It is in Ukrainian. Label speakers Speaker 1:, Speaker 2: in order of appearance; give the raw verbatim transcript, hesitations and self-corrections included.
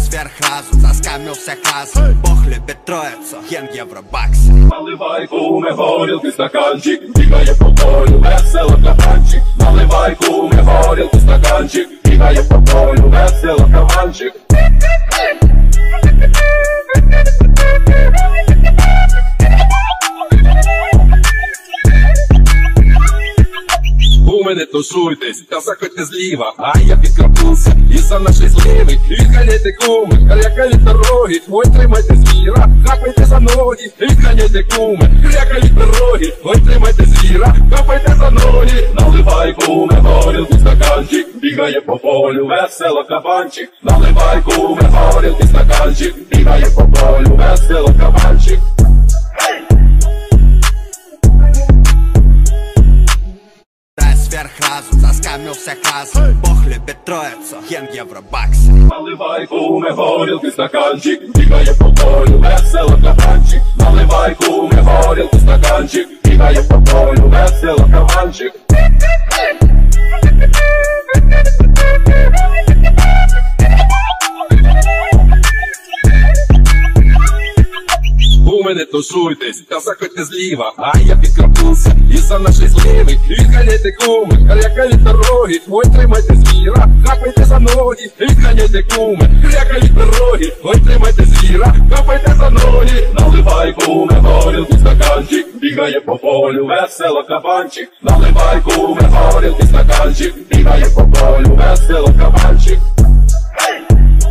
Speaker 1: сверхразум, заскамил всех раз. Бог любит троицу, ген евробаксы.
Speaker 2: Наливай, куме, горілки, стаканчик, бігає по полю, весело кабанчик. Наливай, куме, горілки, стаканчик, бігає по полю, весело кабанчик. У мене тушуйтесь, та заходьте зліва, а я підкрапнувся із-за нашої зливи. Відганяйте куми, крякають дороги, ой, тримайте звіра, хапайте за ноги. Відганяйте куми, крякають дороги, ой, тримайте звіра, хапайте за ноги. Наливай, куме, горілки, стаканчик, бігає по полю, весело кабанчик. Наливай, куме, горілки, стаканчик, бігає по полю, весело кабанчик.
Speaker 1: Сверхразум, заскамил всех раз. Бог любит троицу, ген евробаксы.
Speaker 2: Наливай, куме, горілки, стаканчик, бігає по полю, весело кабанчик. Наливай, куме, горілки, стаканчик, бігає по полю, весело кабанчик. У мене тушуйтесь, та заходьте зліва, а я підкрапнувся із-за нашої зливи. Відганяйте куми, крякають дороги, ой, тримайте звіра, хапайте за ноги. Відганяйте куми, крякають дороги, ой, тримайте звіра, хапайте за ноги. Наливай, куме, горілки, стаканчик, бігає по полю, весело кабанчик. Наливай, куме, горілки, стаканчик, бігає по полю, весело кабанчик.